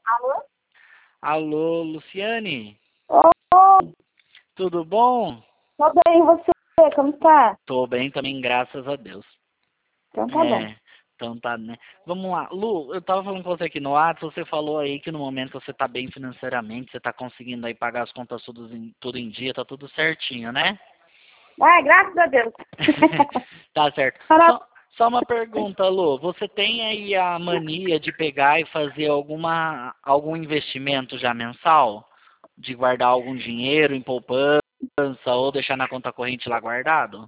Alô? Alô, Luciane? Oi, Tudo bom? tô bem, e você? Como tá? Tô bem também, graças a Deus. Então tá bom. É, então tá, né? Vamos lá. Lu, eu tava falando com você aqui no WhatsApp, você falou aí que no momento você tá bem financeiramente, você tá conseguindo aí pagar as contas tudo em dia, tá tudo certinho, né? Ai, graças a Deus. Tá certo. Para- Só uma pergunta, Lu. Você tem aí a mania de pegar e fazer algum investimento já mensal? De guardar algum dinheiro em poupança ou deixar na conta corrente lá guardado?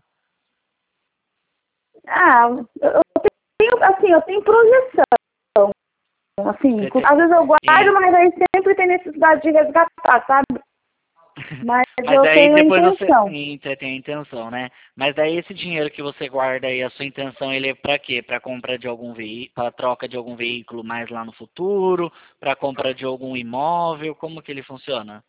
Ah, eu tenho, assim, eu tenho projeção. Assim, Você tem, às vezes eu guardo, em- mas aí sempre tem necessidade de resgatar, sabe? Mas Mas eu daí tenho a depois intenção. você tem a intenção, né? Mas daí esse dinheiro que você guarda aí, a sua intenção, ele é para quê? Para compra de algum veículo, para troca de algum veículo mais lá no futuro, para compra de algum imóvel, como que ele funciona?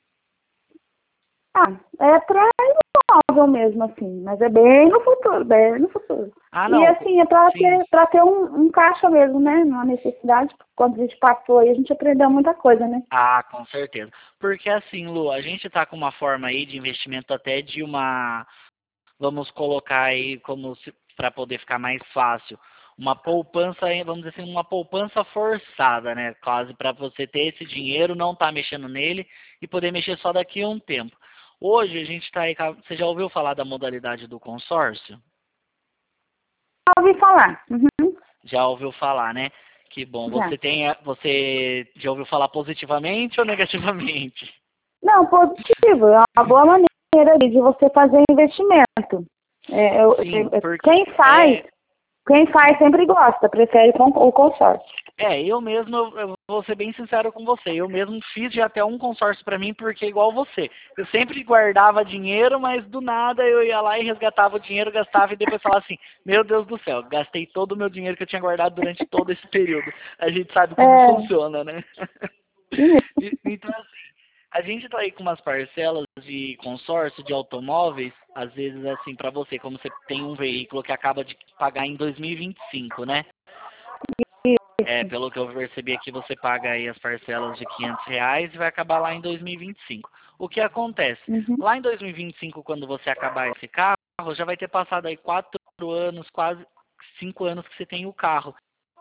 Ah, é pra imóvel mesmo, assim, mas é bem no futuro, bem no futuro. Ah, E não, assim, é pra sim. ter um caixa mesmo, né? Uma necessidade, quando a gente passou aí, a gente aprendeu muita coisa, né? Ah, com certeza. Porque assim, Lu, a gente tá com uma forma aí de investimento até de uma, vamos colocar aí como para poder ficar mais fácil, uma poupança, vamos dizer assim, uma poupança forçada, né? Quase para você ter esse dinheiro, não tá mexendo nele e poder mexer só daqui a um tempo. Hoje a gente está aí, você já ouviu falar da modalidade do consórcio? Já ouvi falar. Uhum, Já ouviu falar, né? Que bom. já. Você já ouviu falar positivamente ou negativamente? Não, positivo. É uma boa maneira ali de você fazer investimento. Sim, porque Quem faz sempre gosta, prefere o consórcio. eu mesmo, eu vou ser bem sincero com você, eu mesmo fiz já até um consórcio para mim, porque igual você, eu sempre guardava dinheiro, mas do nada eu ia lá e resgatava o dinheiro, gastava e depois falava assim, meu Deus do céu, gastei todo o meu dinheiro que eu tinha guardado durante todo esse período. A gente sabe como É, funciona, né? sim, Então, a gente tá aí com umas parcelas de consórcio de automóveis, às vezes assim, para você, como você tem um veículo que acaba de pagar em 2025, né? isso. Pelo que eu percebi aqui, você paga aí as parcelas de R$ 500 e vai acabar lá em 2025. O que acontece? Uhum. Lá em 2025, quando você acabar esse carro, já vai ter passado aí 4 anos, quase 5 anos que você tem o carro.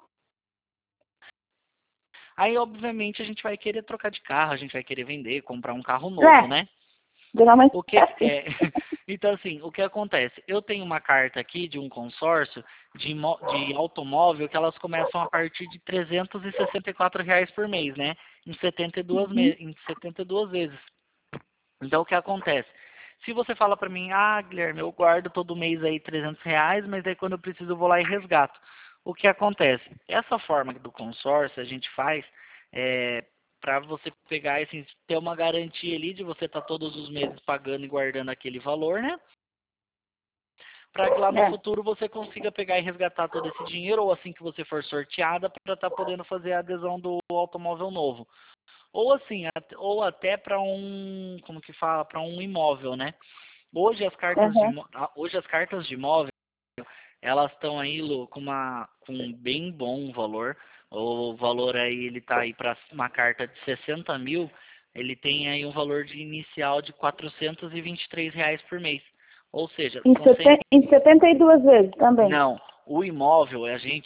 Aí, obviamente, a gente vai querer trocar de carro, a gente vai querer vender, comprar um carro novo, É, né? geralmente O é que assim. é, então assim, o que acontece? Eu tenho uma carta aqui de um consórcio de automóvel que elas começam a partir de R$ 364 por mês, né? Em 72 Uhum. em 72 vezes. Então o que acontece? Se você fala para mim, ah, Guilherme, eu guardo todo mês aí R$ 300, mas aí quando eu preciso eu vou lá e resgato. O que acontece? Essa forma do consórcio a gente faz para você pegar, assim, ter uma garantia ali de você estar todos os meses pagando e guardando aquele valor, né? Para que lá no É. futuro você consiga pegar e resgatar todo esse dinheiro, ou assim que você for sorteada, para estar podendo fazer a adesão do automóvel novo. Ou assim, ou até para como que fala, para um imóvel, né? Hoje as cartas de, Uhum. imó- ah, hoje as cartas de imóvel, elas estão aí, Lu, com um bem bom valor. O valor aí, ele tá aí para uma carta de 60 mil, ele tem aí um valor de inicial de R$ 423 por mês. Ou seja, são 100, Em 72 vezes também. não, o imóvel,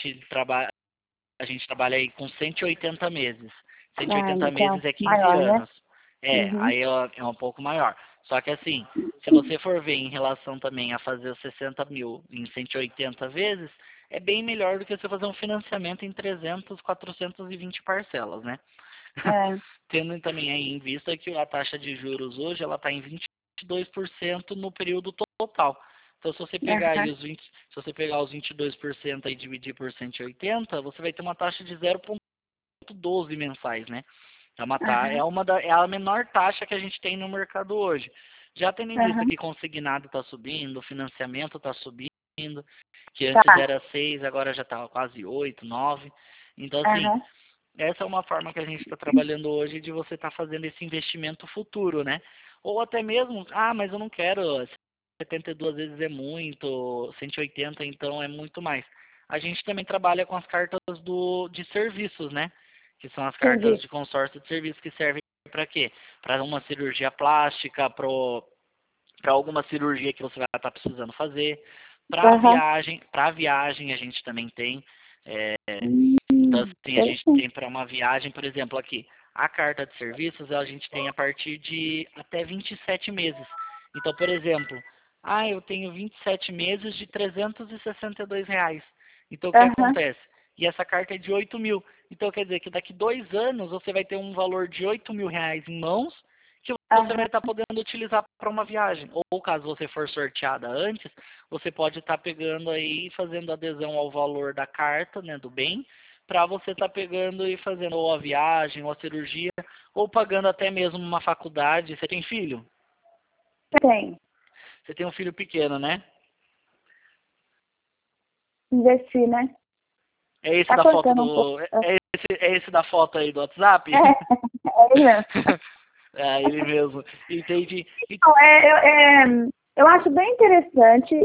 a gente trabalha aí com 180 meses. cento e Ah, oitenta então, meses é 15 maior, né? anos. Uhum. Aí é um pouco maior. Só que assim, se você for ver em relação também a fazer os 60 mil em 180 vezes, é bem melhor do que você fazer um financiamento em 300, 420 parcelas, né? É. Tendo também aí em vista que a taxa de juros hoje ela está em 22% no período total. Então, Aham. se você pegar os 22% e dividir por 180, você vai ter uma taxa de 0,12 mensais, né? Aham. É a menor taxa que a gente tem no mercado hoje. Já tendo em vista Aham. que consignado está subindo, o financiamento está subindo, que antes Tá. era 6, agora já está quase 8, 9. Então, assim, Aham. essa é uma forma que a gente está trabalhando hoje de você estar fazendo esse investimento futuro, né? Ou até mesmo, ah, mas eu não quero, 72 vezes é muito, 180 então é muito mais. A gente também trabalha com as cartas de serviços, né? que são as cartas Entendi. de consórcio de serviço que servem para quê? Para uma cirurgia plástica, para alguma cirurgia que você vai estar precisando fazer. Aham. Para viagem a gente também tem. Então, assim, a gente Interessante. tem para uma viagem, por exemplo, aqui, a carta de serviços a gente tem a partir de até 27 meses. Então, por exemplo, eu tenho 27 meses de R$ 362. Então, o que Aham. acontece? E essa carta é de 8.000. Então, quer dizer que daqui 2 anos você vai ter um valor de R$ 8.000 em mãos que você vai Aham. estar podendo utilizar para uma viagem. Ou caso você for sorteada antes, você pode estar pegando aí, fazendo adesão ao valor da carta, né, do bem, para você estar pegando e fazendo ou a viagem, ou a cirurgia, ou pagando até mesmo uma faculdade. Você tem filho? Tem. Você tem um filho pequeno, né? Investir, né? É esse Tá da foto cortando um pouco. do. É esse da foto aí do WhatsApp? É ele mesmo. É ele mesmo. Entendi. Então, eu acho bem interessante,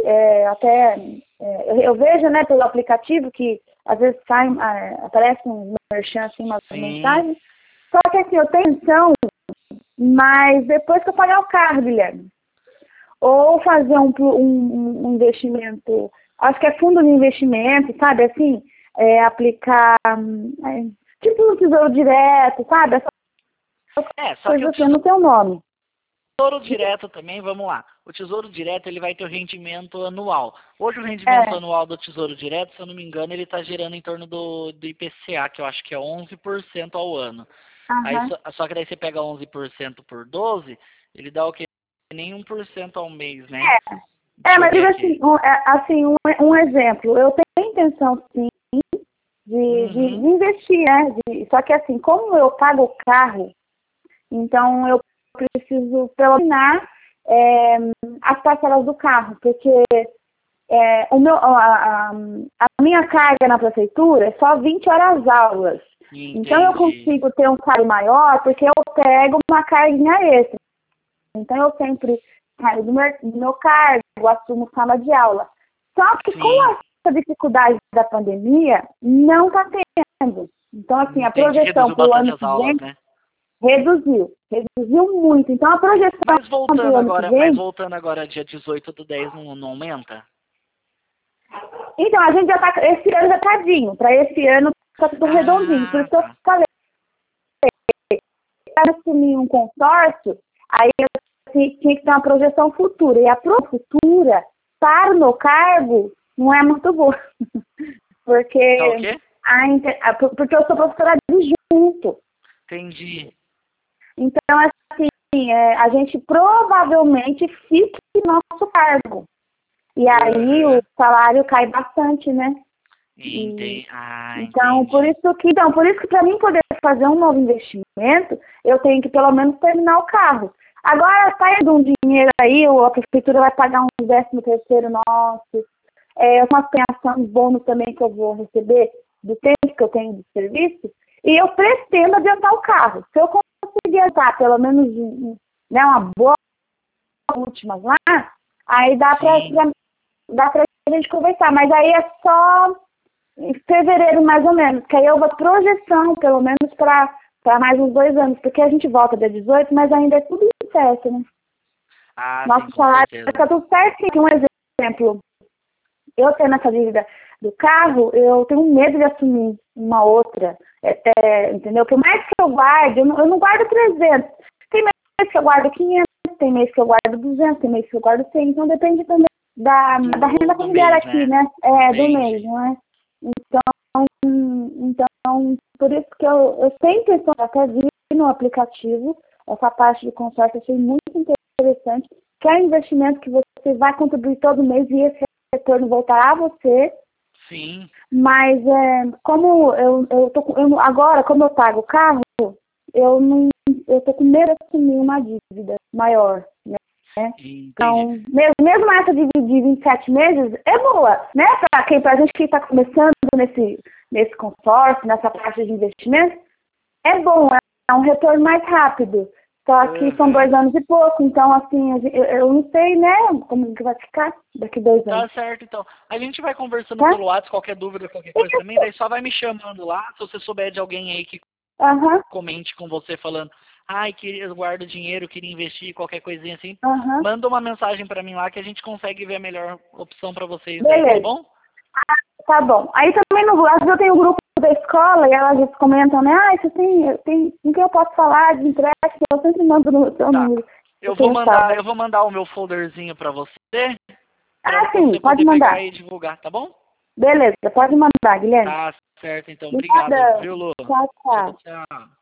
eu vejo, né, pelo aplicativo que às vezes aparece um merchan, assim, uma Sim, mensagem, só que assim, eu tenho intenção, mas depois que eu pagar o carro, Guilherme, ou fazer um investimento, acho que é fundo de investimento, sabe, assim, aplicar, tipo um tesouro direto, sabe, essas só que coisas o assim, no teu nome. Tesouro Direto também, vamos lá. O Tesouro Direto ele vai ter o rendimento anual. Hoje o rendimento É, anual do Tesouro Direto, se eu não me engano, ele está gerando em torno do IPCA, que eu acho que é 11% ao ano. Aí aham. só que daí você pega 11% por 12, ele dá o quê? Nem 1% ao mês, né? Deixa eu Mas ver digo aqui. um exemplo, eu tenho intenção, sim, de Uhum. investir, né? Só que assim, como eu pago o carro, então eu preciso pelo menos as parcelas do carro, porque a minha carga na prefeitura é só 20 horas aulas. Então eu Entendi. consigo ter um salário maior porque eu pego uma carguinha extra. Então eu sempre saio do meu cargo, assumo sala de aula. Só que com Sim, essa dificuldade da pandemia, não está tendo. Então, assim, a entendi. projeção Reduziu para o bastante ano as que aulas, vem né? reduziu muito. Então, a projeção para o ano que Mas vem, voltando agora dia 18/10 não aumenta? então, a gente já está, esse ano já tadinho, para esse ano está tudo redondinho. Por Ah, isso que eu tá. falei, para assumir um consórcio, aí eu tinha que ter uma projeção futura. E a futura, para o meu cargo, não é muito boa. Tá o Porque, quê? porque eu sou professora adjunto. Entendi. Então, assim, a gente provavelmente fica no nosso cargo. E aí o Aham. salário cai bastante, né? E, então, Entendi. por isso que para mim poder fazer um novo investimento, eu tenho que pelo menos terminar o carro. Agora sai um dinheiro aí, a prefeitura vai pagar um 13º nosso, umas premiações, bônus também que eu vou receber do tempo que eu tenho de serviço, e eu pretendo adiantar o carro. Se eu conseguir adiantar pelo menos uma boa última lá, aí Sim. dá pra gente conversar. Mas aí é só em fevereiro, mais ou menos, que aí eu vou projeção, pelo menos, para mais uns 2 anos, porque a gente volta dia 18, mas ainda é tudo incerto, né? Sim, Nosso com salário certeza. está tudo certinho. Um exemplo, eu tendo essa dívida do carro, eu tenho medo de assumir uma outra, entendeu? Por mais que eu guarde, eu não guardo 300. Tem mês que eu guardo 500, tem mês que eu guardo 200, tem mês que eu guardo 100. Então depende também da renda Do familiar mês, aqui, né? né? Do mês, Entendi. não é? Então, por isso que eu tenho intenção, até vi no aplicativo, essa parte de consórcio, achei muito interessante, que é um investimento que você vai contribuir todo mês e esse retorno voltará a você, Sim, mas como agora, como eu pago o carro, eu tô com medo de assumir uma dívida maior, né? entendi. Então, mesmo essa de 27 meses é boa, né? Pra gente que está começando nesse consórcio, nessa parte de investimento, é bom, é um retorno mais rápido. Só que são Aham. 2 anos e pouco, então assim, eu não sei, né, como que vai ficar daqui 2 anos, Tá certo, então. A gente vai conversando tá? pelo WhatsApp, qualquer dúvida, qualquer coisa também, daí só vai me chamando lá, se você souber de alguém aí que Aham. comente com você falando, ai, eu guardo dinheiro, queria investir, qualquer coisinha assim, Aham. manda uma mensagem para mim lá que a gente consegue ver a melhor opção para vocês aí, tá Beleza. bom? Tá bom. Aí também às vezes eu tenho um grupo da escola e elas comentam, né? Ah, você tem com quem eu posso falar de empréstimo? Eu sempre mando no seu Tá. número. Eu vou mandar o meu folderzinho para você, para Sim, você pode poder mandar. pegar e divulgar, tá bom? Beleza, pode mandar, Guilherme. Tá certo, então. Obrigada. Obrigado, viu, Lu? Tchau, tchau. Tchau, tchau.